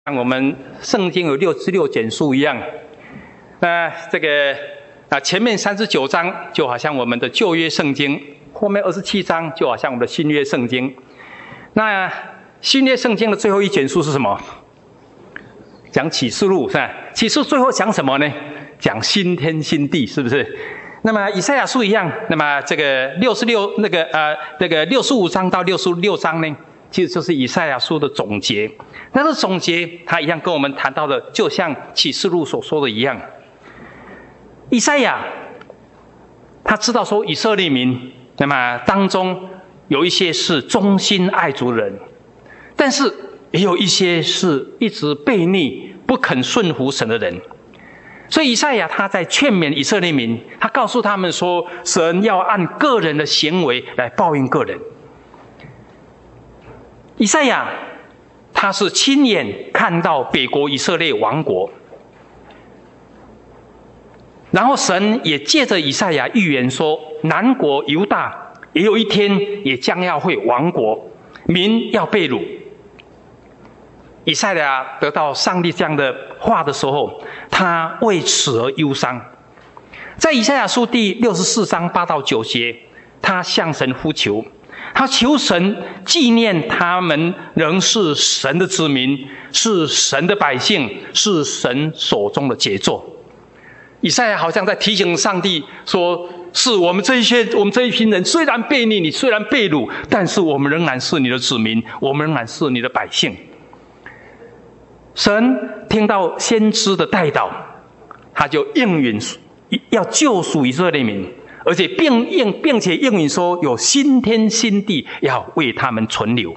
像我们圣经有66卷书一样，前面39章就好像我们的旧约圣经，后面27章就好像我们的新约圣经。那新约圣经的最后一卷书是什么？讲启示录，是吧？启示最后讲什么呢？讲新天新地，是不是？那么以赛亚书一样，那么这个65章到66章呢，其实就是以赛亚书的总结。但是总结它一样跟我们谈到的，就像启示录所说的一样，以赛亚他知道说以色列民，那么当中有一些是忠心爱主人，但是也有一些是一直悖逆不肯顺服神的人。所以以赛亚他在劝勉以色列民，他告诉他们说，神要按个人的行为来报应个人。以赛亚他是亲眼看到北国以色列亡国，然后神也借着以赛亚预言说，南国犹大也有一天也将要会亡国，民要被掳。以赛亚得到上帝这样的话的时候，他为此而忧伤。在以赛亚书第64章8到9节，他向神呼求，他求神纪念他们仍是神的子民，是神的百姓，是神手中的杰作。以赛亚好像在提醒上帝说，是我们这一群人虽然悖逆，你虽然被掳，但是我们仍然是你的子民，我们仍然是你的百姓。神听到先知的代祷，他就应允要救赎以色列民，而且并且应允说有新天新地要为他们存留。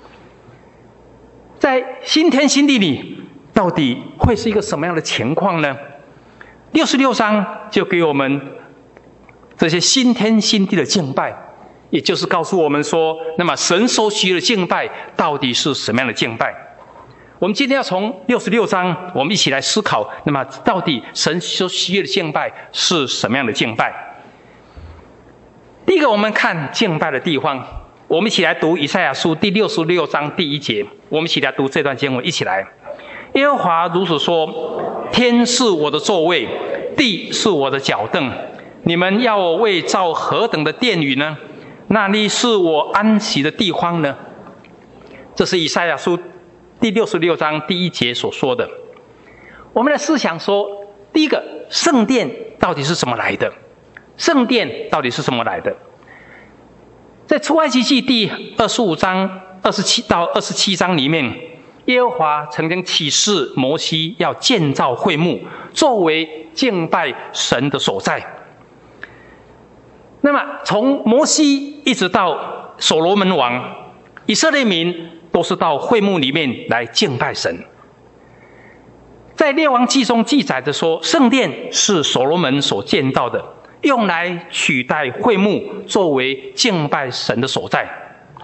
在新天新地里，到底会是一个什么样的情况呢？66章就给我们这些新天新地的敬拜，也就是告诉我们说，那么神所许的敬拜到底是什么样的敬拜？我们今天要从66章，我们一起来思考，那么到底神所许的敬拜是什么样的敬拜？第一个，我们看敬拜的地方，我们一起来读以赛亚书第66章第1节，我们一起来读这段经文，一起来。耶和华如此说，天是我的座位，地是我的脚凳，你们要我为造何等的殿宇呢？那里是我安息的地方呢？这是以赛亚书第66章第1节所说的。我们来思想说，第一个，圣殿到底是怎么来的？圣殿到底是怎么来的？在出埃及记第25章27到27章里面，耶和华曾经启示摩西要建造会幕，作为敬拜神的所在。那么从摩西一直到所罗门王，以色列民都是到会幕里面来敬拜神。在列王记中记载着说，圣殿是所罗门所建造的，用来取代会幕，作为敬拜神的所在。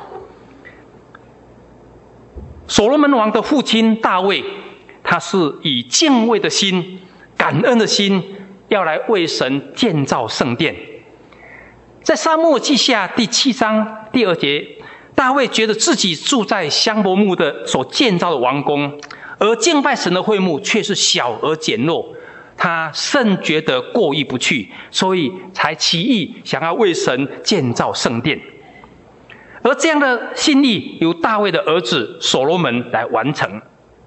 所罗门王的父亲大卫，他是以敬畏的心、感恩的心，要来为神建造圣殿。在撒母耳记下第7章第2节，大卫觉得自己住在香柏木的所建造的王宫，而敬拜神的会幕却是小而简陋，他甚觉得过意不去，所以才起意想要为神建造圣殿。而这样的心意由大卫的儿子所罗门来完成。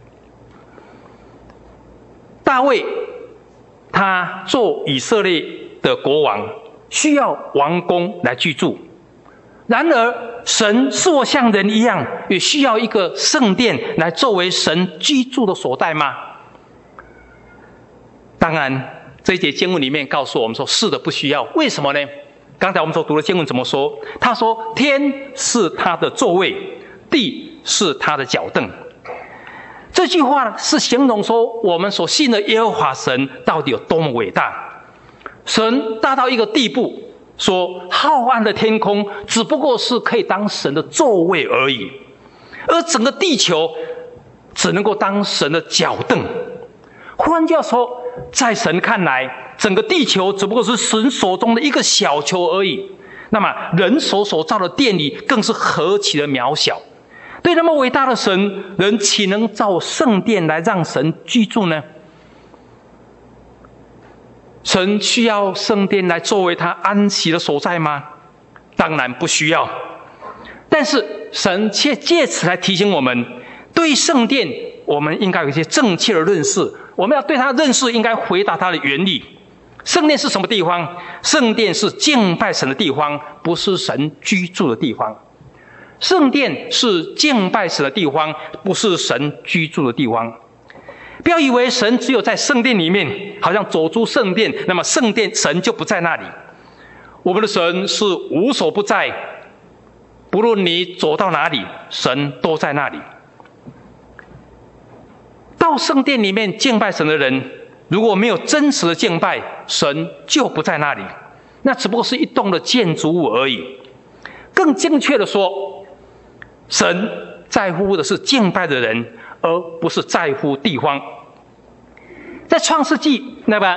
大卫他做以色列的国王，需要王宫来居住。然而神是我像人一样，也需要一个圣殿来作为神居住的所在吗？当然这一节经文里面告诉我们说，是的，不需要。为什么呢？刚才我们所读的经文怎么说？他说天是他的座位，地是他的脚凳。这句话是形容说，我们所信的耶和华神到底有多么伟大。神大到一个地步，说浩瀚的天空只不过是可以当神的座位而已，而整个地球只能够当神的脚凳。换句话说，在神看来，整个地球只不过是神手中的一个小球而已。那么人手所造的殿宇更是何其的渺小。 对那么伟大的神，人岂能造圣殿来让神居住呢？神需要圣殿来作为他安息的所在吗？当然不需要。但是神却借此来提醒我们，对圣殿我们应该有一些正确的认识，我们要对它的认识应该回答它的原理。圣殿是什么地方？圣殿是敬拜神的地方，不是神居住的地方。圣殿是敬拜神的地方，不是神居住的地方。不要以为神只有在圣殿里面，好像走出圣殿，那么圣殿神就不在那里。我们的神是无所不在，不论你走到哪里，神都在那里。到圣殿里面敬拜神的人，如果没有真实的敬拜，神就不在那里，那只不过是一栋的建筑物而已。更精确的说，神在乎的是敬拜的人，而不是在乎地方。在创世纪，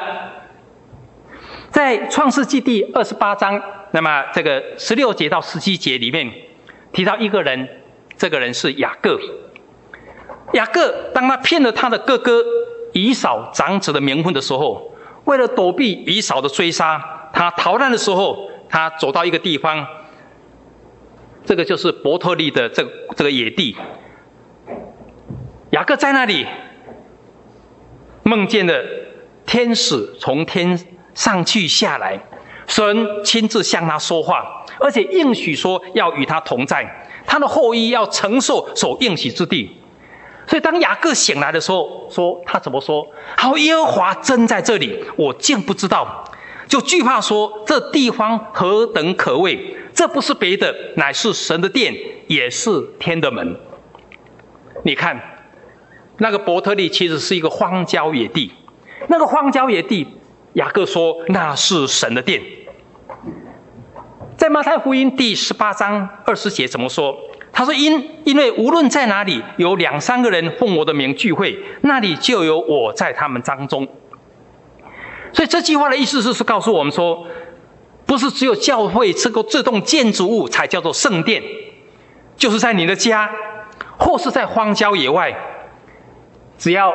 在创世纪第28章，那么这个16节到17节里面提到一个人，这个人是雅各。雅各当他骗了他的哥哥以扫长子的名分的时候，为了躲避以扫的追杀，他逃难的时候，他走到一个地方，这个就是伯特利的这个野地。雅各在那里梦见了天使从天上去下来，神亲自向他说话，而且应许说要与他同在，他的后裔要承受所应许之地。所以当雅各醒来的时候，说他怎么说？好，耶和华真在这里，我竟不知道，就惧怕说这地方何等可畏，这不是别的，乃是神的殿，也是天的门。你看那个伯特利其实是一个荒郊野地，那个荒郊野地雅各说那是神的殿。在马太福音第18章20节怎么说？他说因为无论在哪里有2、3个人奉我的名聚会，那里就有我在他们当中。所以这句话的意思是告诉我们说，不是只有教会这栋建筑物才叫做圣殿，就是在你的家或是在荒郊野外，只要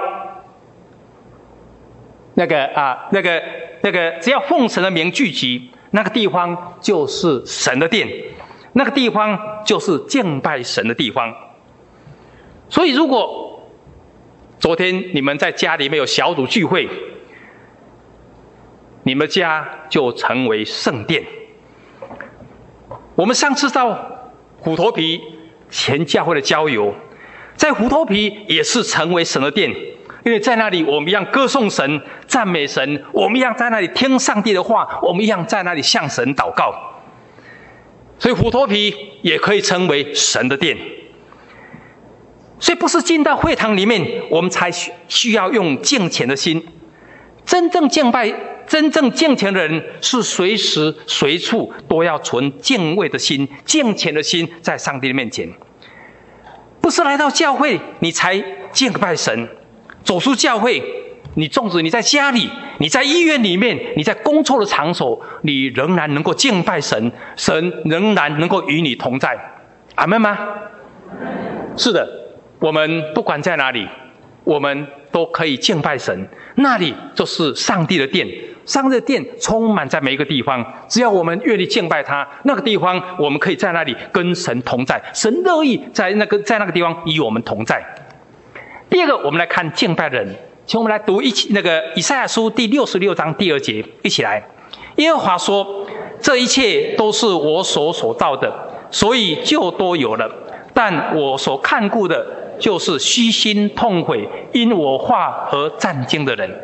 只要奉神的名聚集，那个地方就是神的殿，那个地方就是敬拜神的地方。所以如果昨天你们在家里面有小组聚会，你们家就成为圣殿。我们上次到虎头埤前教会的郊游，在虎头埤也是成为神的殿，因为在那里我们一样歌颂神、赞美神，我们一样在那里听上帝的话，我们一样在那里向神祷告。所以虎头埤也可以称为神的殿。所以不是进到会堂里面我们才需要用敬虔的心，真正敬拜、真正敬虔的人是随时随处都要存敬畏的心、敬虔的心在上帝的面前。不是来到教会你才敬拜神，走出教会，你纵使你在家里、你在医院里面、你在工作的场所，你仍然能够敬拜神，神仍然能够与你同在。阿们吗？是的，我们不管在哪里，我们都可以敬拜神，那里就是上帝的殿。上帝的殿充满在每一个地方，只要我们愿意敬拜他，那个地方我们可以在那里跟神同在，神乐意在那个地方与我们同在。第二个，我们来看敬拜的人，请我们来读以赛亚书第66章第2节，一起来。耶和华说：这一切都是我所造的，所以就都有了，但我所看顾的就是虚心痛悔因我话而战兢的人。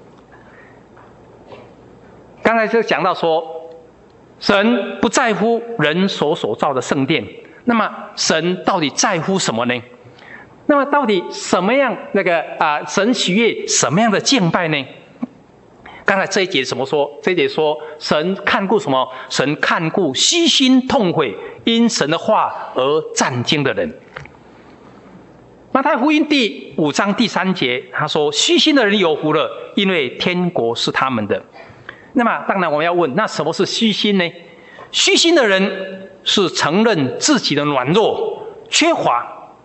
刚才就讲到说，神不在乎人所造的圣殿，那么神到底在乎什么呢？那么到底什么样神喜悦什么样的敬拜呢？刚才这一节怎么说？这一节说神看顾什么？神看顾虚心痛悔因神的话而战兢的人。马太福音第5章第3节他说，虚心的人有福了，因为天国是他们的。那么当然我们要问，那什么是虚心呢？虚心的人是承认自己的软弱缺乏，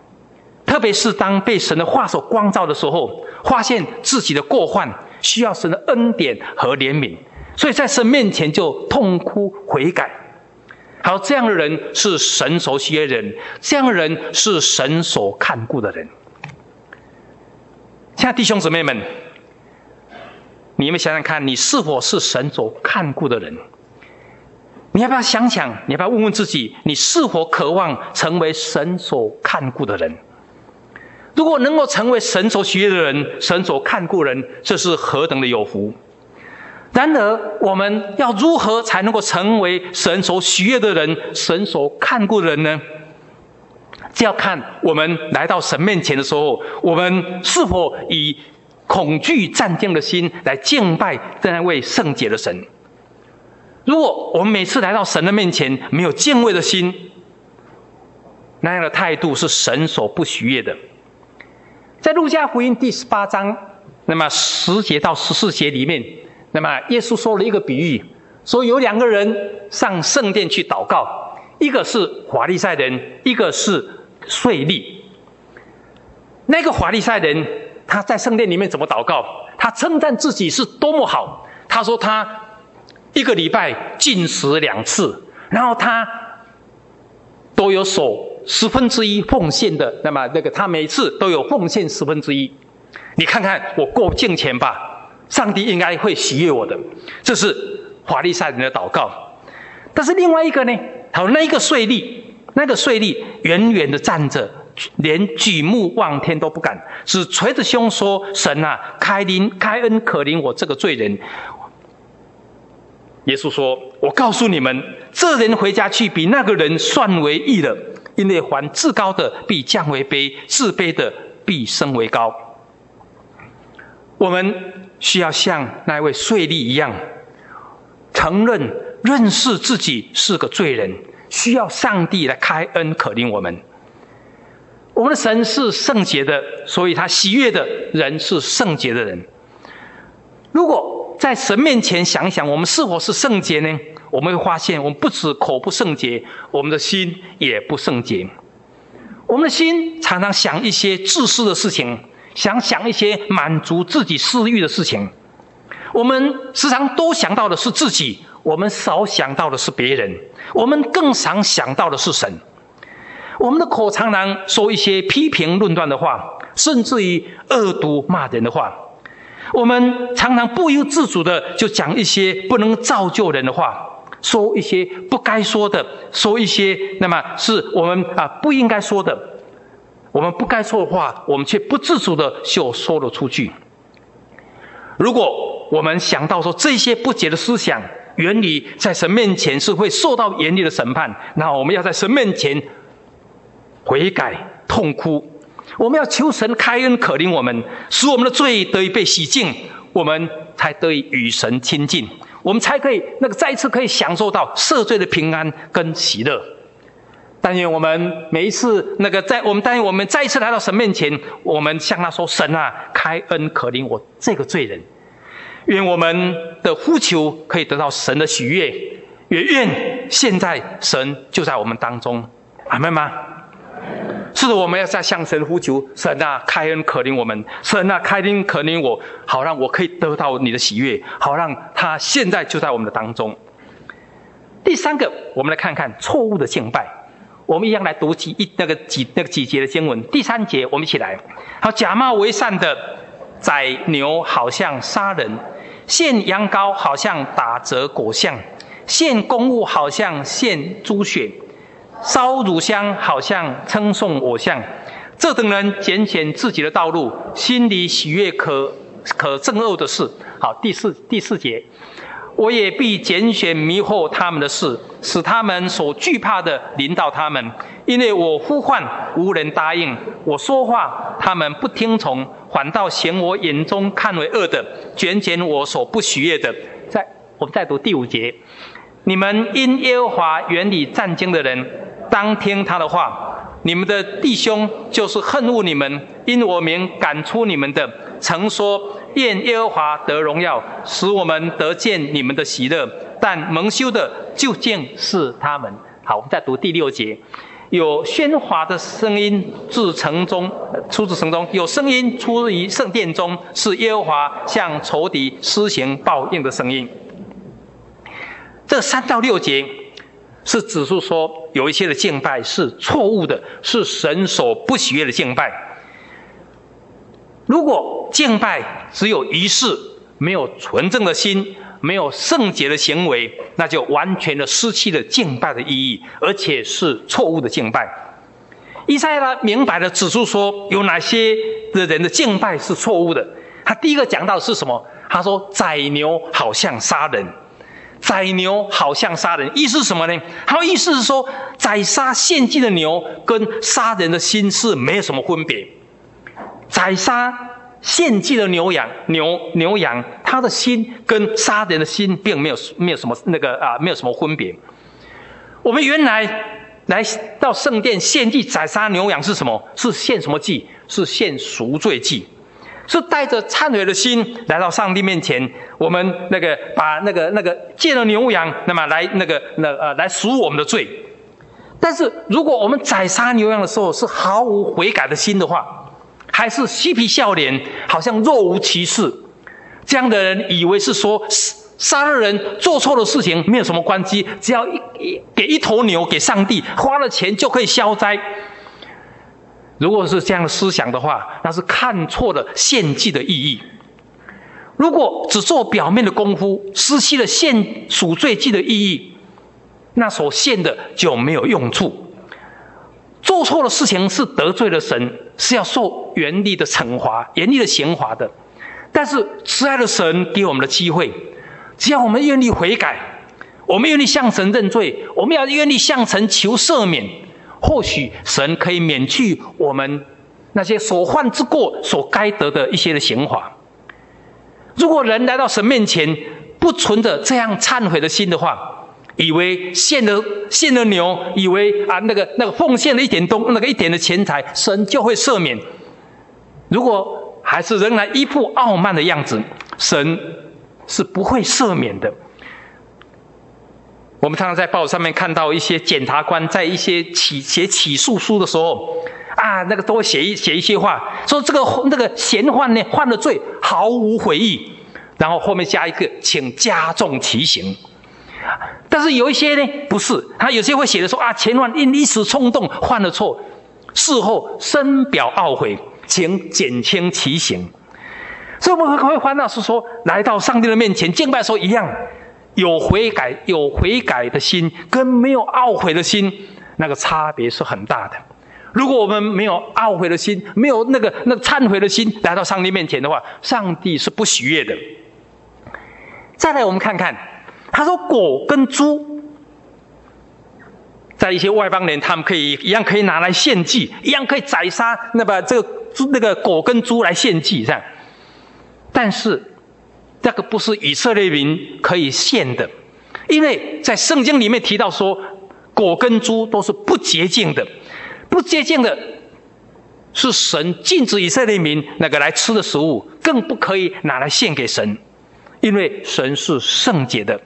特别是当被神的话所光照的时候，发现自己的过犯，需要神的恩典和怜悯，所以在神面前就痛哭悔改。好，这样的人是神所喜悦的人，这样的人是神所看顾的人。亲爱的弟兄姊妹们，你们想想看，你是否是神所看顾的人？你要不要想想，你要不要问问自己，你是否渴望成为神所看顾的人？如果能够成为神所喜悦的人，神所看顾人，这是何等的有福。然而我们要如何才能够成为神所喜悦的人，神所看顾的人呢？这要看我们来到神面前的时候，我们是否以恐惧战兢的心来敬拜那位圣洁的神。如果我们每次来到神的面前没有敬畏的心，那样的态度是神所不喜悦的。在路加福音第18章那么10节到14节里面，那么耶稣说了一个比喻，说有2个人上圣殿去祷告，一个是法利赛人，一个是税吏。那个法利赛人他在圣殿里面怎么祷告？他称赞自己是多么好，他说他1个礼拜禁食2次，然后他都有守1/10奉献的，那么他每次都有奉献1/10。你看看我够敬虔吧，上帝应该会喜悦我的。这是法利赛人的祷告。但是另外一个呢，好，那个税吏远远的站着，连举目望天都不敢，只捶着胸说：神啊，开恩可怜我这个罪人。耶稣说：我告诉你们，这人回家去比那个人算为义了，因为凡至高的必降为卑，自卑的必升为高。我们需要像那位税吏一样，承认认识自己是个罪人，需要上帝来开恩可怜我们。我们的神是圣洁的，所以他喜悦的人是圣洁的人。如果在神面前想一想，我们是否是圣洁呢？我们会发现，我们不止口不圣洁，我们的心也不圣洁。我们的心常常想一些自私的事情，想一些满足自己私欲的事情。我们时常多想到的是自己，我们少想到的是别人，我们更常想到的是神。我们的口常常说一些批评论断的话，甚至于恶毒骂人的话。我们常常不由自主的就讲一些不能造就人的话，说一些不该说的，说一些那么是我们不应该说的，我们不该说的话，我们却不自主的就说了出去。如果我们想到说这些不洁的思想原理在神面前是会受到严厉的审判，那我们要在神面前悔改痛哭，我们要求神开恩可怜我们，使我们的罪得以被洗净，我们才得以与神亲近，我们才可以再一次可以享受到赦罪的平安跟喜乐。但愿我们每一次但愿我们再一次来到神面前，我们向他说：神啊，开恩可怜我这个罪人。愿我们的呼求可以得到神的喜悦，也愿现在神就在我们当中。阿们吗？是的，我们要再向神呼求：神啊，开恩可怜我们，神啊，开恩可怜我，好让我可以得到你的喜悦，好让他现在就在我们的当中。第3个，我们来看看错误的敬拜。我们一样来读几节的经文。第3节，我们一起来。好，假冒为善的宰牛好像杀人，献羊羔好像打折果酱，献公物好像献猪血，烧乳香好像称颂偶像。这等人拣选自己的道路，心里喜悦可憎恶的事。好，第四节，我也必拣选迷惑他们的事，使他们所惧怕的临到他们。因为我呼唤无人答应，我说话他们不听从，反倒嫌我眼中看为恶的，拣选我所不喜悦的。我们再读第5节，你们因耶和华远离战兢的人，当听他的话。你们的弟兄就是恨恶你们，因我名赶出你们的，曾说愿耶和华得荣耀，使我们得见你们的喜乐，但蒙羞的究竟是他们。好，我们再读第6节， 有喧哗的声音出自城中，有声音出于圣殿中，是耶和华向仇敌施行报应的声音。这3到6节是指出说，有一些的敬拜是错误的，是神所不喜悦的敬拜。如果敬拜只有仪式，没有纯正的心，没有圣洁的行为，那就完全的失去了敬拜的意义，而且是错误的敬拜。以赛亚明白的指出说，有哪些的人的敬拜是错误的。他第一个讲到的是什么？他说宰牛好像杀人，宰牛好像杀人，意思是什么呢？他的意思是说，宰杀献祭的牛跟杀人的心是没有什么分别。宰杀献祭的牛羊，他的心跟杀人的心并没有什么没有什么分别。我们原来来到圣殿献祭宰杀牛羊是什么？是献什么祭？是献赎罪祭，是带着忏悔的心来到上帝面前。我们把借了牛羊，那么来赎我们的罪。但是如果我们宰杀牛羊的时候是毫无悔改的心的话，还是嬉皮笑脸，好像若无其事，这样的人以为是说杀了人做错的事情没有什么关系，只要给一头牛给上帝，花了钱就可以消灾。如果是这样的思想的话，那是看错了献祭的意义。如果只做表面的功夫，失去了献赎罪祭的意义，那所献的就没有用处。做错的事情是得罪了神，是要受严厉的惩罚、严厉的刑罚的。但是慈爱的神给我们的机会，只要我们愿意悔改，我们愿意向神认罪，我们要愿意向神求赦免，或许神可以免去我们那些所犯之过所该得的一些的刑罚。如果人来到神面前不存着这样忏悔的心的话，以为献了牛，以为奉献了一点的钱财，神就会赦免。如果还是仍然一副傲慢的样子，神是不会赦免的。我们常常在报纸上面看到一些检察官在一些写起诉书的时候，都会写一些话，说这个嫌犯呢犯了罪，毫无悔意，然后后面加一个请加重其刑。但是有一些呢不是，他有些会写的说前犯因一时冲动犯了错，事后深表懊悔，请减轻其刑。所以我们会看到是说，来到上帝的面前敬拜的时候一样，有悔改的心跟没有懊悔的心，那个差别是很大的。如果我们没有懊悔的心，没有那个忏悔的心来到上帝面前的话，上帝是不喜悦的。再来我们看看，他说果跟猪，在一些外邦人他们一样可以拿来献祭，一样可以宰杀那个果跟猪来献祭这样。但是这个不是以色列民可以献的，因为在圣经里面提到说，果跟猪都是不洁净的，不洁净的是神禁止以色列民来吃的食物，更不可以拿来献给神，因为神是圣洁的。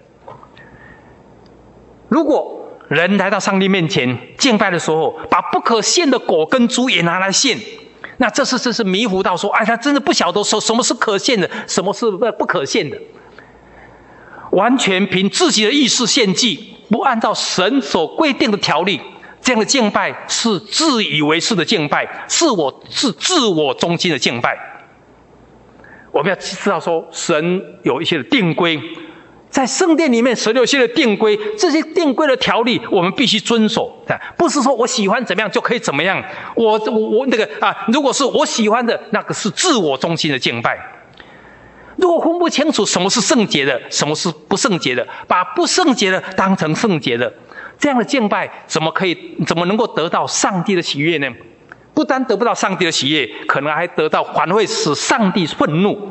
如果人来到上帝面前敬拜的时候，把不可献的果跟猪也拿来献，那这是迷糊到说，他真的不晓得说什么是可献的，什么是不可献的。完全凭自己的意识献祭，不按照神所规定的条例，这样的敬拜是自以为是的敬拜，是自我中心的敬拜。我们要知道说，神有一些的定规，在圣殿里面神有一些的定规，这些定规的条例我们必须遵守，不是说我喜欢怎么样就可以怎么样。如果是我喜欢的，那个是自我中心的敬拜。如果分不清楚什么是圣洁的，什么是不圣洁的，把不圣洁的当成圣洁的，这样的敬拜怎么能够得到上帝的喜悦呢？不单得不到上帝的喜悦，可能还得到反会使上帝愤怒。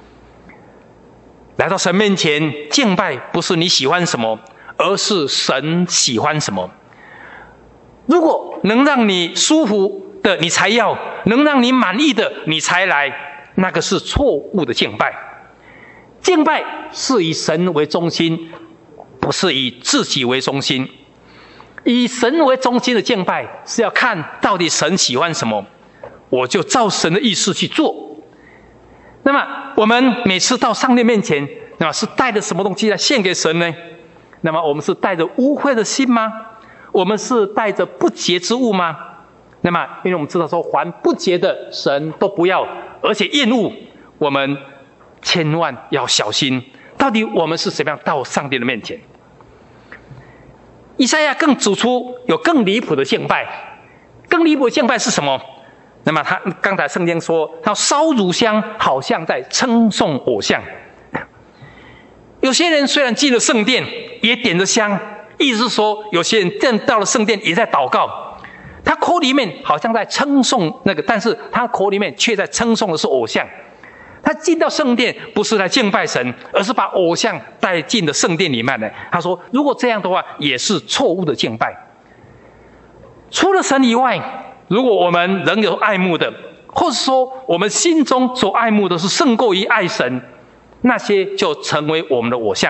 来到神面前敬拜，不是你喜欢什么，而是神喜欢什么。如果能让你舒服的你才要，能让你满意的你才来，那个是错误的敬拜。敬拜是以神为中心，不是以自己为中心。 以神为中心的敬拜是要看到底神喜欢什么，我就照神的意思去做。那么我们每次到上帝面前，那么是带着什么东西来献给神呢？那么我们是带着污秽的心吗？我们是带着不洁之物吗？那么因为我们知道说，凡不洁的神都不要，而且厌恶，我们千万要小心，到底我们是怎么样到上帝的面前。以赛亚更指出有更离谱的敬拜，更离谱的敬拜是什么？那么他刚才圣经说，他烧乳香好像在称颂偶像。有些人虽然进了圣殿也点着香，意思是说有些人到了圣殿也在祷告，他口里面好像在称颂那个，但是他口里面却在称颂的是偶像。他进到圣殿不是来敬拜神，而是把偶像带进了圣殿里面来。他说如果这样的话也是错误的敬拜。除了神以外，如果我们仍有爱慕的，或者说我们心中所爱慕的是胜过于爱神，那些就成为我们的偶像。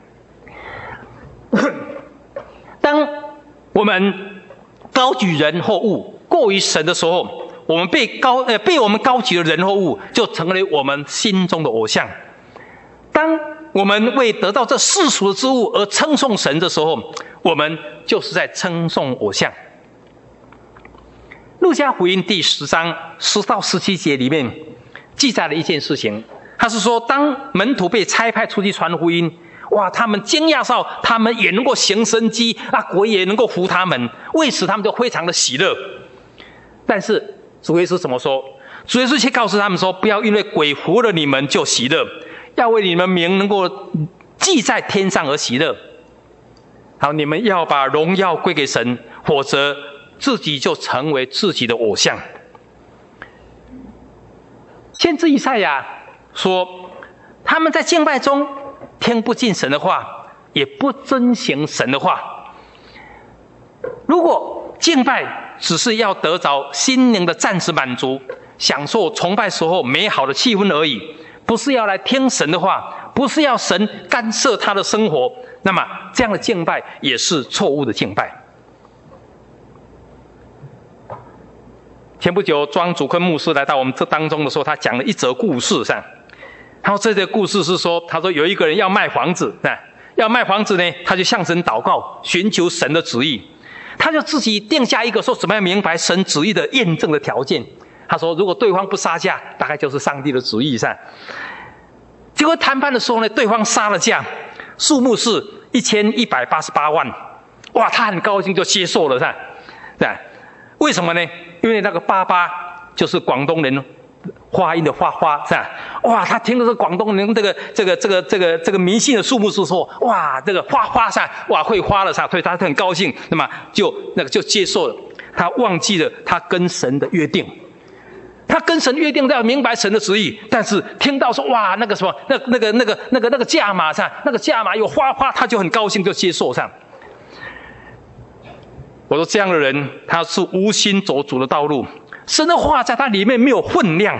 当我们高举人或物过于神的时候，我们被我们高举的人或物就成为我们心中的偶像。当我们为得到这世俗的之物而称颂神的时候，我们就是在称颂偶像。路加福音第10章10到17节里面记载了一件事情，他是说当门徒被差派出去传福音，哇，他们惊讶到他们也能够行神迹，鬼也能够服他们，为此他们就非常的喜乐。但是主耶稣怎么说？主耶稣却告诉他们说，不要因为鬼服了你们就喜乐，要为你们名能够记在天上而喜乐。好，你们要把荣耀归给神，否则自己就成为自己的偶像。先知以赛亚说，他们在敬拜中听不进神的话，也不遵行神的话。如果敬拜只是要得着心灵的暂时满足，享受崇拜时候美好的气氛而已，不是要来听神的话，不是要神干涉他的生活，那么这样的敬拜也是错误的敬拜。前不久庄主坤牧师来到我们这当中的时候，他讲了一则故事上。然后这则故事是说，他说有一个人要卖房子，要卖房子呢，他就向神祷告，寻求神的旨意。他就自己定下一个说怎么样明白神旨意的验证的条件。他说如果对方不杀价，大概就是上帝的旨意上。结果谈判的时候呢，对方杀了价，数目是1188万。哇，他很高兴就接受了，是吧？为什么呢？因为那个88就是广东人花音的花花，是吧？哇，他听的是广东人这个迷信的数目是说，哇，这个花花上，哇会花了上，所以他很高兴，那么就接受了。他忘记了他跟神的约定，他跟神约定要明白神的旨意，但是听到说哇那个什么那个价码上，那个价码有花花，他就很高兴就接受上。我说这样的人他是无心走主的道路，神的话在他里面没有分量。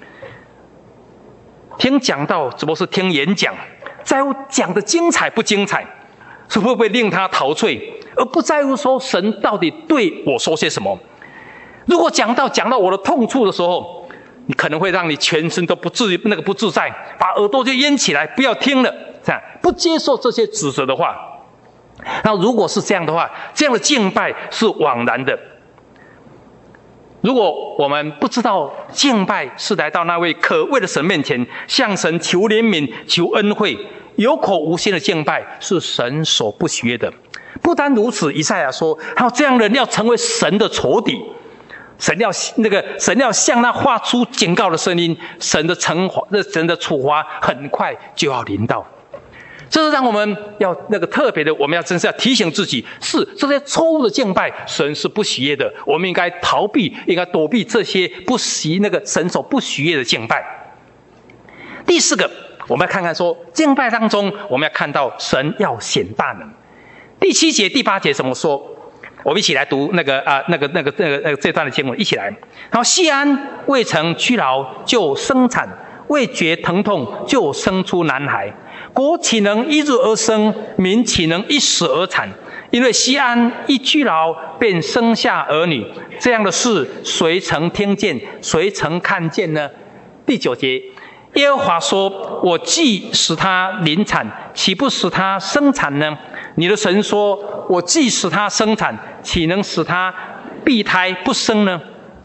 听讲道只不过是听演讲，在乎讲的精彩不精彩，是会不会令他陶醉，而不在乎说神到底对我说些什么。如果讲到我的痛处的时候，你可能会让你全身都不自在，把耳朵就淹起来，不要听了，这样不接受这些指责的话。那如果是这样的话，这样的敬拜是枉然的。如果我们不知道敬拜是来到那位可畏的神面前，向神求怜悯、求恩惠，有口无心的敬拜是神所不喜悦的。不单如此，以赛亚说，还有这样的人要成为神的仇敌，神要向他发出警告的声音，神的处罚很快就要临到。这是让我们要特别的，我们要真是要提醒自己，是这些错误的敬拜，神是不喜悦的。我们应该逃避，应该躲避这些神所不喜悦的敬拜。第四个，我们要看看说，敬拜当中，我们要看到神要显大能。第7节、第8节怎么说？我们一起来读这段的经文，一起来。然后西安未曾屈劳就生产，未觉疼痛就生出男孩。国岂能一日而生，民岂能一死而产？ 因为西安一居老，便生下儿女，这样的事谁曾听见？谁曾看见呢？第9节，耶和华说：我既使他临产，岂不使他生产呢？你的神说：我既使他生产，岂能使他闭胎不生呢？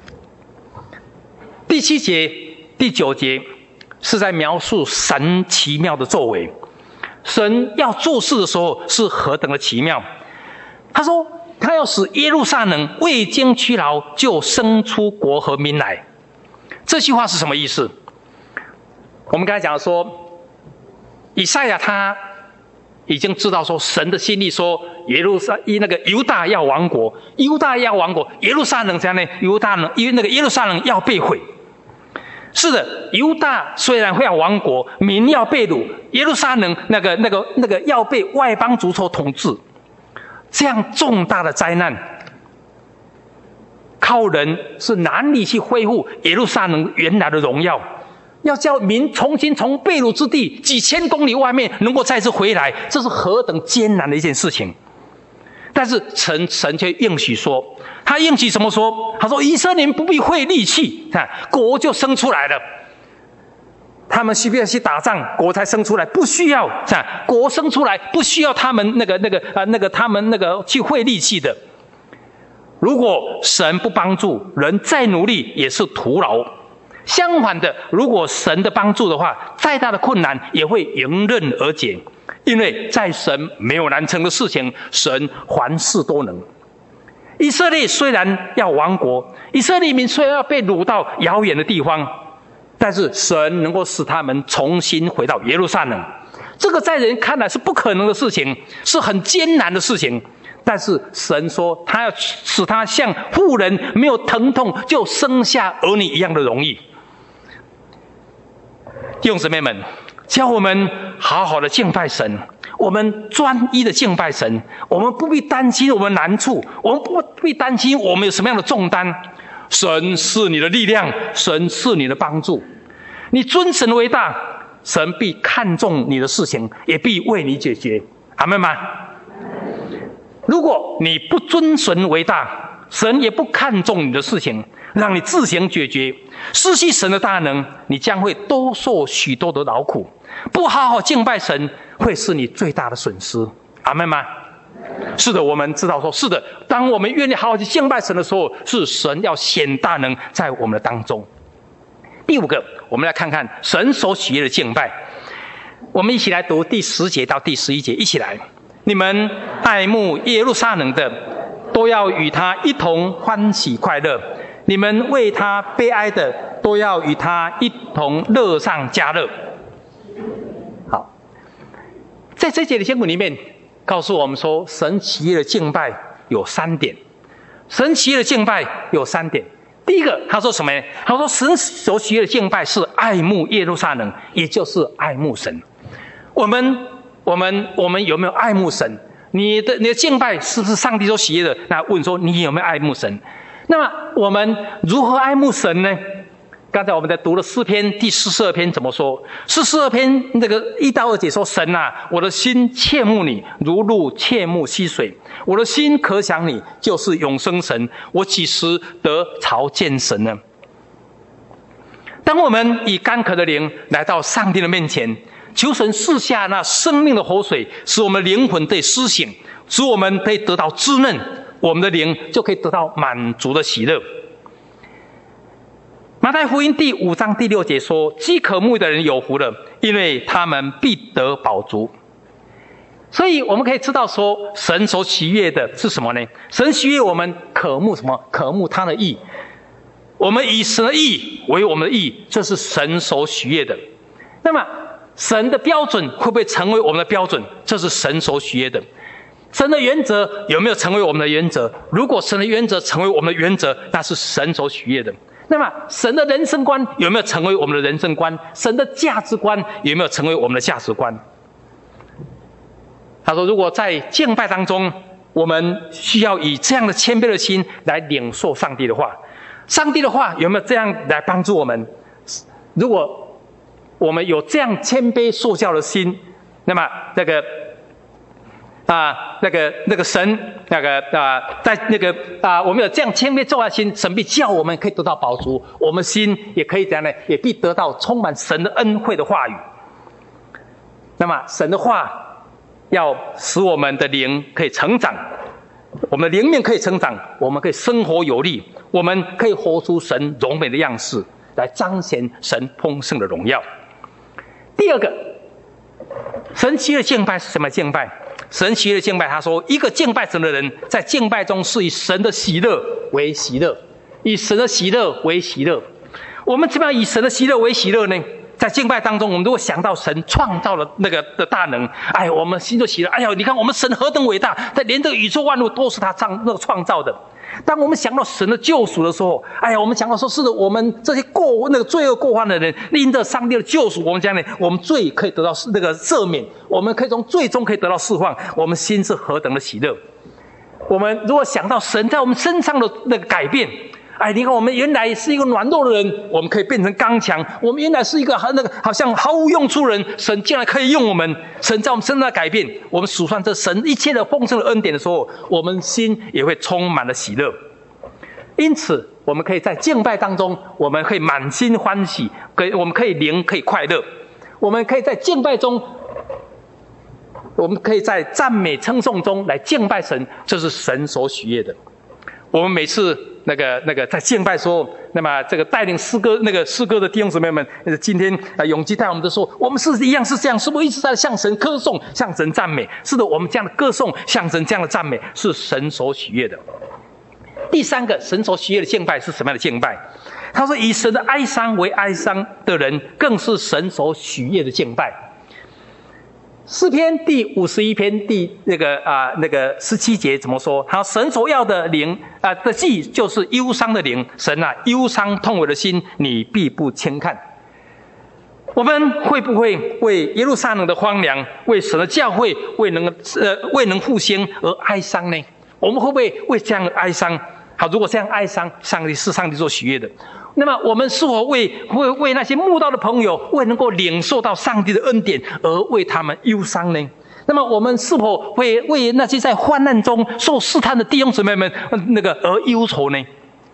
第7节、第9节是在描述神奇妙的作为。神要做事的时候是何等的奇妙。他说他要使耶路撒冷未经屈劳就生出国和民来。这句话是什么意思？我们刚才讲说，以赛亚他已经知道说神的心意，说犹大要亡国，犹大要亡国，耶路撒冷这样呢？耶路撒冷要被毁。是的，犹大虽然会要亡国，民要被掳，耶路撒冷那个要被外邦族所统治。这样重大的灾难，靠人是难以去恢复耶路撒冷原来的荣耀。要叫民重新从被掳之地几千公里外面能够再次回来，这是何等艰难的一件事情。但是神却应许说，他应许怎么说？他说以色列不必费力气，国就生出来了。他们需不需要去打仗，国才生出来？不需要，国生出来不需要他们他们去费力气的。如果神不帮助，人再努力也是徒劳。相反的，如果神的帮助的话，再大的困难也会迎刃而解。因为在神没有难成的事情，神凡事都能。以色列虽然要亡国，以色列民虽然要被掳到遥远的地方，但是神能够使他们重新回到耶路撒冷。这个在人看来是不可能的事情，是很艰难的事情。但是神说他要使他像妇人没有疼痛就生下儿女一样的容易。弟兄姊妹们，教我们好好的敬拜神，我们专一的敬拜神，我们不必担心我们难处，我们不必担心我们有什么样的重担。神是你的力量，神是你的帮助。你尊神为大，神必看重你的事情，也必为你解决。阿们吗？如果你不尊神为大，神也不看重你的事情，让你自行解决，失去神的大能，你将会多受许多的劳苦。不好好敬拜神，会是你最大的损失。阿们吗？是的，我们知道说，是的，当我们愿意好好去敬拜神的时候，是神要显大能在我们的当中。第5个，我们来看看神所喜悦的敬拜。我们一起来读第10节到第11节，一起来。你们爱慕耶路撒冷的，都要与他一同欢喜快乐；你们为他悲哀的，都要与他一同乐上加乐。好，在这节的经文里面告诉我们说，神喜悦的敬拜有3点。神喜悦的敬拜有3点。第一个，他说什么呢？他说神所喜悦的敬拜是爱慕耶路撒冷，也就是爱慕神。我们有没有爱慕神？你的敬拜是不是上帝所喜悦的？那问说你有没有爱慕神？那么我们如何爱慕神呢？刚才我们在读了诗篇第42篇怎么说？42篇1到2节说：神啊，我的心切慕你，如鹿切慕溪水。我的心可想你，就是永生神。我几时得朝见神呢？当我们以干渴的灵来到上帝的面前，求神赐下那生命的活水，使我们灵魂得以苏醒，使我们可以得到滋润，我们的灵就可以得到满足的喜乐。马太福音第5章第6节说：饥渴慕义的人有福了，因为他们必得饱足。所以我们可以知道说，神所喜悦的是什么呢？神喜悦我们渴慕什么？渴慕他的义。我们以神的义为我们的义，这是神所喜悦的。那么神的标准会不会成为我们的标准？这是神所喜悦的。神的原则有没有成为我们的原则？如果神的原则成为我们的原则，那是神所喜悦的。那么神的人生观有没有成为我们的人生观？神的价值观有没有成为我们的价值观？他说，如果在敬拜当中，我们需要以这样的谦卑的心来领受上帝的话，上帝的话有没有这样来帮助我们？如果我们有这样谦卑受教的心，那么那个神在我们有这样谦卑重要的心，神必叫我们可以得到饱足，我们心也可以怎样呢？也必得到充满神的恩惠的话语。那么神的话要使我们的灵可以成长，我们的灵命可以成长，我们可以生活有力，我们可以活出神荣美的样式，来彰显神丰盛的荣耀。第二个，神喜悦的敬拜是什么敬拜？神喜悦的敬拜，他说，一个敬拜神的人，在敬拜中是以神的喜乐为喜乐，以神的喜乐为喜乐。我们怎么样以神的喜乐为喜乐呢？在敬拜当中，我们如果想到神创造的的大能，哎，我们心就喜乐。哎呀，你看我们神何等伟大，在连这个宇宙万物都是他创造的。当我们想到神的救赎的时候，哎呀，我们想到说，是的，我们这些罪恶过犯的人，因着上帝的救赎，我们将来我们罪可以得到赦免，我们可以从罪中可以得到释放，我们心是何等的喜乐。我们如果想到神在我们身上的改变，哎，你看我们原来是一个软弱的人，我们可以变成刚强；我们原来是一个好像毫无用处的人，神竟然可以用我们。神在我们身上的改变，我们数算这神一切的丰盛的恩典的时候，我们心也会充满了喜乐。因此，我们可以在敬拜当中，我们可以满心欢喜，我们可以灵可以快乐，我们可以在敬拜中，我们可以在赞美称颂中来敬拜神，这是神所喜悦的。我们每次在敬拜的时候，那么这个带领诗歌诗歌的弟兄姊妹们，今天永基带我们的时候，我们是一样是这样，是不是一直在向神歌颂、向神赞美？是的，我们这样的歌颂、向神这样的赞美，是神所喜悦的。第三个，神所喜悦的敬拜是什么样的敬拜？他说，以神的哀伤为哀伤的人，更是神所喜悦的敬拜。诗篇第51篇第17节怎么说？他说，神所要的灵的祭就是忧伤的灵，神啊，忧伤痛悔的心你必不轻看。我们会不会为耶路撒冷的荒凉，为神的教会未能复兴而哀伤呢？我们会不会为这样的哀伤？好，如果这样哀伤，上帝所喜悦的。那么我们是否会为那些慕道的朋友，为能够领受到上帝的恩典而为他们忧伤呢？那么我们是否会为那些在患难中受试探的弟兄姊妹们而忧愁呢？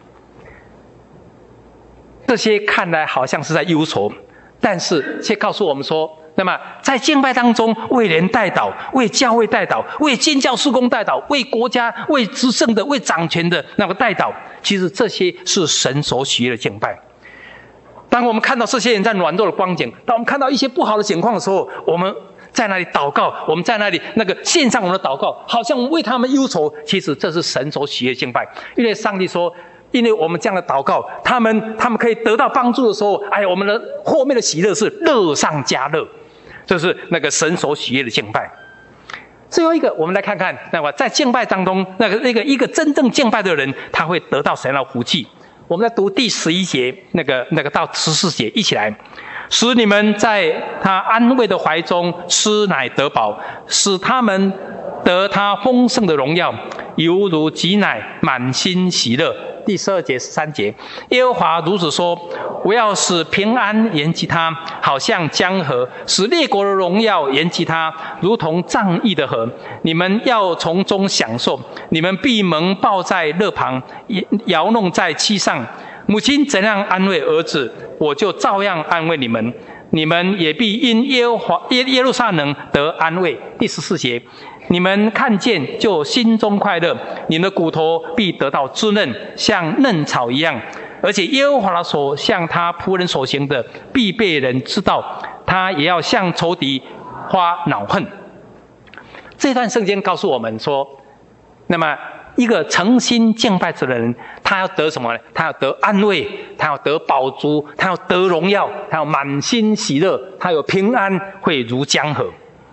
这些看来好像是在忧愁，但是却告诉我们说，那么在敬拜当中，为人代祷，为教会代祷，为建教事工代祷，为国家、为执政的、为掌权的代祷，其实这些是神所喜悦的敬拜。当我们看到这些人在软弱的光景，当我们看到一些不好的情况的时候，我们在那里祷告，我们在那里献上我们的祷告，好像我们为他们忧愁，其实这是神所喜悦的敬拜。因为上帝说，因为我们这样的祷告，他们可以得到帮助的时候，哎，我们的后面的喜乐是乐上加乐，这是神所喜悦的敬拜。最后一个，我们来看看，在敬拜当中，一个真正敬拜的人，他会得到什么样的福气？我们来读第11节，到14节，一起来。使你们在他安慰的怀中吃奶得饱，使他们得他丰盛的荣耀，犹如挤奶，满心喜乐。第12节、13节，耶和华如此说：我要使平安延及他，好像江河；使列国的荣耀延及他，如同仗义的河。你们要从中享受，你们必蒙抱在肋旁，摇弄在膝上。母亲怎样安慰儿子，我就照样安慰你们。你们也必因耶路撒冷得安慰。第14节，你们看见就心中快乐，你们的骨头必得到滋嫩，像嫩草一样。而且耶和华的手向他仆人所行的，必被人知道，他也要向仇敌发恼恨。这段圣经告诉我们说，那么一个诚心敬拜者的人，他要得什么呢？他要得安慰，他要得饱足，他要得荣耀，他要满心喜乐，他有平安，会如江河。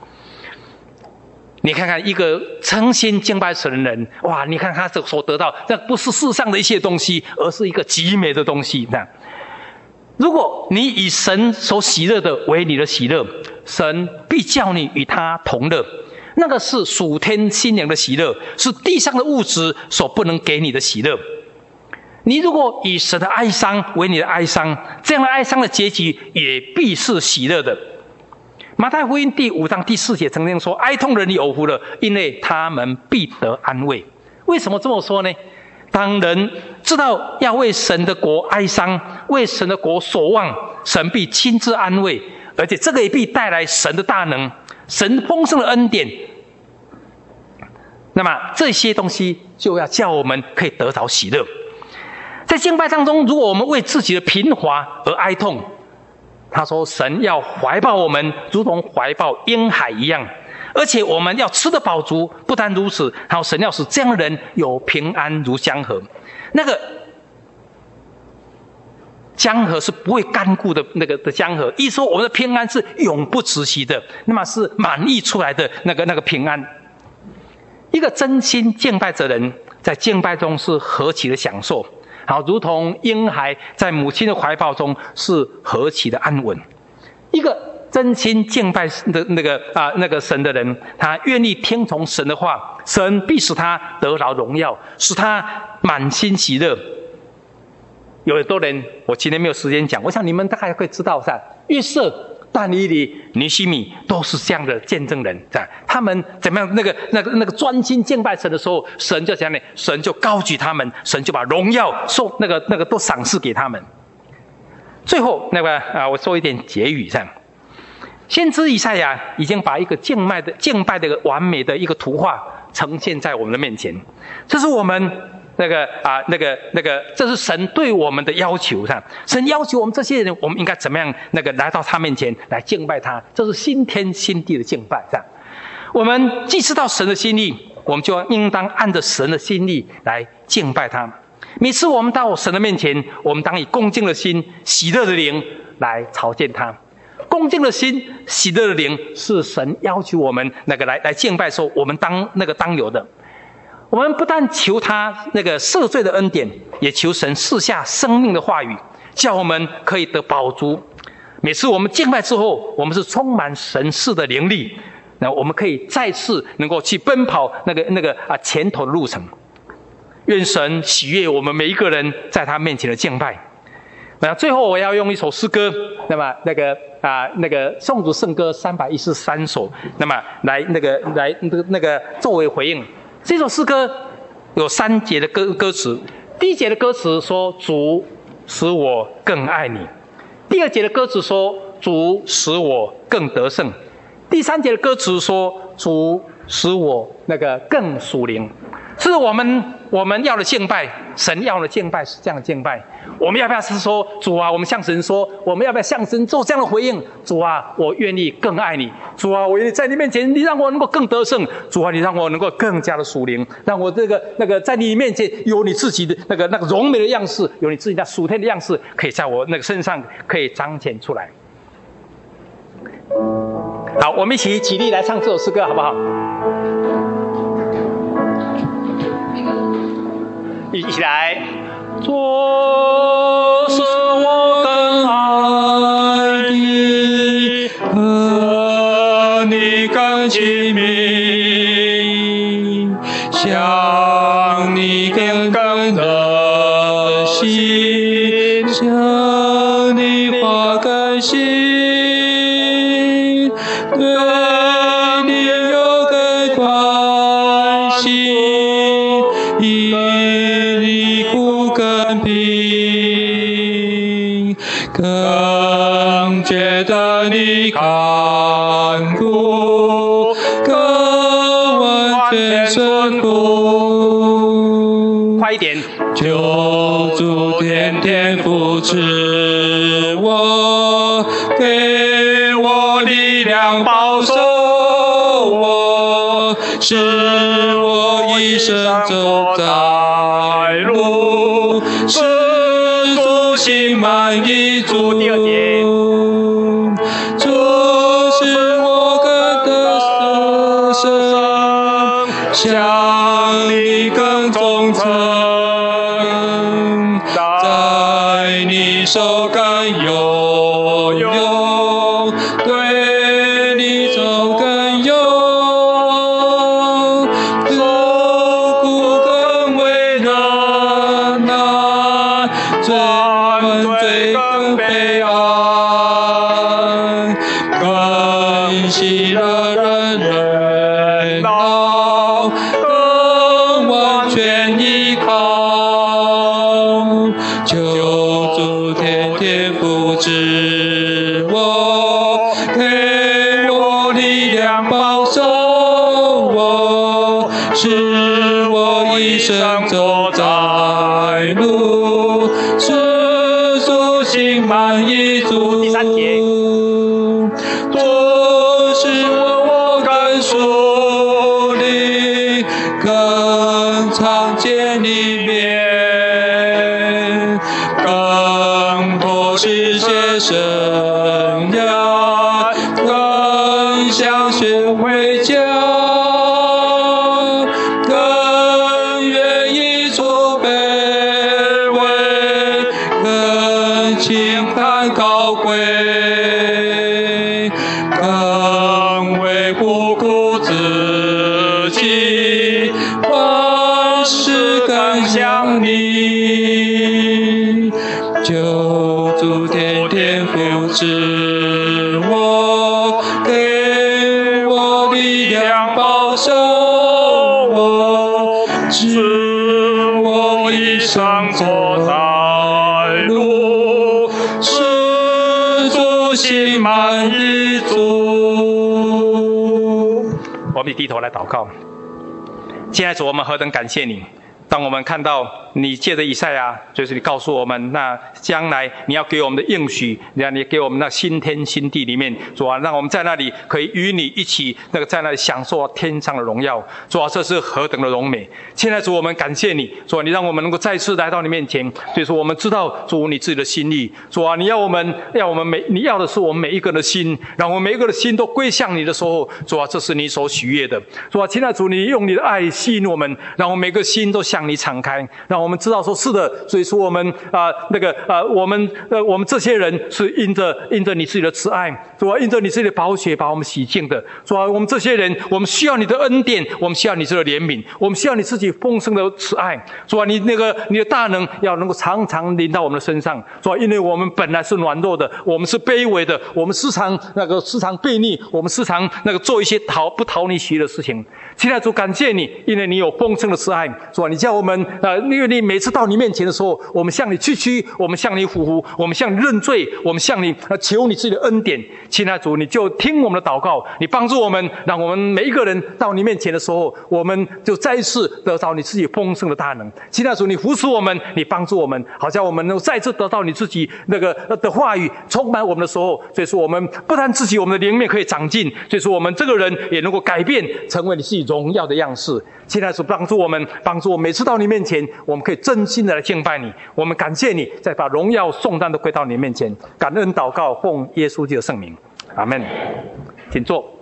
你看看一个诚心敬拜神的人，哇！你看他所得到，这不是世上的一些东西，而是一个极美的东西。如果你以神所喜乐的为你的喜乐，神必叫你与他同乐。那个是属天心灵的喜乐，是地上的物质所不能给你的喜乐。你如果以神的哀伤为你的哀伤，这样的哀伤的结局也必是喜乐的。 马太福音第5章第4节曾经说：“哀痛的人有福了，因为他们必得安慰。”为什么这么说呢？当人知道要为神的国哀伤，为神的国守望，神必亲自安慰，而且这个也必带来神的大能，神丰盛的恩典。那么这些东西就要叫我们可以得着喜乐。在敬拜当中，如果我们为自己的贫乏而哀痛，他说神要怀抱我们，如同怀抱婴孩一样，而且我们要吃得饱足。不单如此，还有神要使这样的人有平安如江河。那个江河是不会干固的那个的江河，意思说我们的平安是永不止息的，那么是满溢出来的那个平安。一个真心敬拜者人，在敬拜中是何其的享受，好，如同婴孩在母亲的怀抱中是何其的安稳。一个真心敬拜的那个神的人，他愿意听从神的话，神必使他得着荣耀，使他满心喜乐。有很多人，我今天没有时间讲，我想你们大概会知道，约瑟、但以理、尼希米都是这样的见证人，他们怎么样？那个专心敬拜神的时候，神就讲呢，神就高举他们，神就把荣耀那个都赏赐给他们。最后我说一点结语上，先知以赛亚已经把一个敬拜的一个完美的一个图画呈现在我们的面前，这是我们。这是神对我们的要求，神要求我们这些人，我们应该怎么样来到他面前来敬拜他？这是新天新地的敬拜，我们既知道神的心意，我们就应当按着神的心意来敬拜他。每次我们到神的面前，我们当以恭敬的心、喜乐的灵来朝见他。恭敬的心、喜乐的灵是神要求我们来敬拜的时候，我们当有的。我们不但求他赦罪的恩典，也求神赐下生命的话语，叫我们可以得饱足。每次我们敬拜之后，我们是充满神赐的灵力，那我们可以再次能够去奔跑前头的路程。愿神喜悦我们每一个人在他面前的敬拜。那最后我要用一首诗歌，颂主圣歌313首，来作为回应。这首诗歌有3节的歌词，第1节的歌词说：“主使我更爱你。”第2节的歌词说：“主使我更得胜。”第3节的歌词说：“主使我更属灵。”是我们要的敬拜，神要的敬拜是这样的敬拜。我们要不要是说，主啊，我们向神说，我们要不要向神做这样的回应？主啊，我愿意更爱你。主啊，我愿意在你面前，你让我能够更得胜。主啊，你让我能够更加的属灵，让我在你面前有你自己的那个荣美的样式，有你自己的属天的样式，可以在我身上可以彰显出来。好，我们一起起立来唱这首诗歌，好不好？一起来。主使我更爱你，和你更亲密，向你更热心，向你花更新，对你有更关心。更觉得你看顾，更完全顺服。快一点！求主天天扶持我，给我力量保守我，使我一生走在路，使主心满意足。第2节，主使我更得胜，向你更忠诚，在你手更有用，对你手更有，受苦更为忍耐，犯罪更悲哀，更平息了人人恼，更完全依靠。求主天天扶持我，给我力量保守我，使我一生走在路，世俗心满意足。 第3节， 这是我感受里更常见里面，更多是些生涯，更想学回家，更愿意做卑微，更轻看高贵，更为不顾自己，凡事更像你。求主天天扶持我，给我力量保守我，使我一生走在路，世俗心满意足。 我们低头来祷告。亲爱的主，我们何等感谢你！当我们看到你借着以赛亚，就是你告诉我们，那将来你要给我们的应许，让你给我们那新天新地里面，主啊，让我们在那里可以与你一起，在那里享受天上的荣耀。主啊，这是何等的荣美！亲爱的主，我们感谢你，主啊，你让我们能够再次来到你面前。所以说，我们知道主你自己的心意，主啊，你要我们你要的是我们每一个人的心，让我们每一个人的心都归向你的时候，主啊，这是你所喜悦的。主啊，亲爱的主，你用你的爱吸引我们，让我们每个心都向你敞开，让我们知道说是的。所以说我们我们这些人是因着你自己的慈爱，主啊，因着你自己的宝血把我们洗净的。主啊，我们这些人，我们需要你的恩典，我们需要你这个怜悯，我们需要你自己丰盛的慈爱。主啊，你的大能要能够常常临到我们的身上。主啊，因为我们本来是软弱的，我们是卑微的，我们时常悖逆，我们时常做一些不讨你喜悦的事情。亲爱的主，感谢你，因为你有丰盛的慈爱。主啊，你叫我们因为你每次到你面前的时候，我们向你屈膝，我们向你俯伏，我们向你认罪，我们向你求你自己的恩典。亲爱的主，你就听我们的祷告，你帮助我们，让我们每一个人到你面前的时候，我们就再一次得到你自己丰盛的大能。亲爱的主，你扶持我们，你帮助我们，好像我们能够再次得到你自己的话语充满我们的时候，所以说我们不但自己我们的灵命可以长进，所以说我们这个人也能够改变，成为你自己荣耀的样式。亲爱的主，帮助我们每次到你面前，我们可以真心的来敬拜你，我们感谢你，再把荣耀颂赞都归到你面前。感恩祷告，奉耶稣基督的圣名，阿们。请坐。